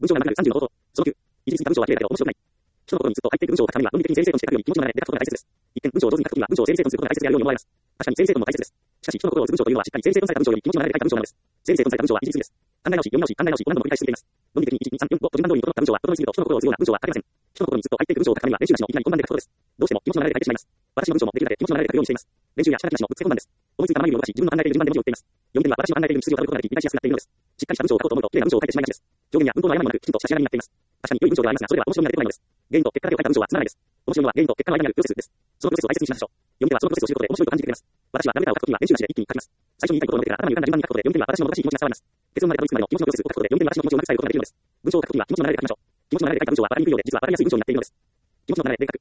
文章が長く30の冒頭。その9。一時過ぎた文章は綺麗だけど面白くない。人の心にずっと入っている文章を書くためには論理的に整理整頓して書くように気持ちの流れで書くことが大切です。一見、文章を上手に書くには文章を整理整頓することが大切であるように思われます。確かに整理整頓も大切です。しかし、人の心を打つ文章というのはしっかり整理整頓された文章より気持ちの流れで書いた文章なのです。整理整頓された文章はいじりすぎです。考え直し、読み直し、考え直しを何度も繰り返し続けています。論理的に1、2、3、4、5と順番通りに整った文章は整いすぎると人の心を打つような文章は書けません。人の心にずっと入っている文章を書くためには練習なしのいきなり本番で書くことです。どうしても気持ちの流れで書いてしまいます。私の文章もできるだけ気持ちの流れで書くようにしています。練習や下書きなしのぶっつけ本番です。思いついたままに動かし、自分の考えている順番で文字を打っています。読み手には私の考えている道筋をたどることができ、理解しやすくなっているのです。しっかりした文章を書こうと思うと、綺麗な文章を書いてしまいがちです。上限や文法の誤りもなく、きちんと差し上がりになっています。確かに良い文章ではありますが、それでは面白みが出てこないのです。原因と結果だけを書いた文章はつまらないです。面白いのは原因と結果の間にあるプロセスです。そのプロセスを大切にしましょう。読み手はそのプロセスを知ることで面白いと感じてくれます。私はラブレターを書くときには練習なしで一気に書きます。最初に言いたいことを述べてから頭に浮かんだ順番に書くことで、読み手には私のもどかしい気持ちが伝わります。結論までたどり着くまでの気持ちのプロセスを書くことで、読み手に私の気持ちをうまく伝えることができるのです。文章を書くときには気持ちの流れで書きましょう。気持ちの流れで書いた文章は分かりにくいようで、実は分かりやすい文章になっているのです。気持ちの流れで書く。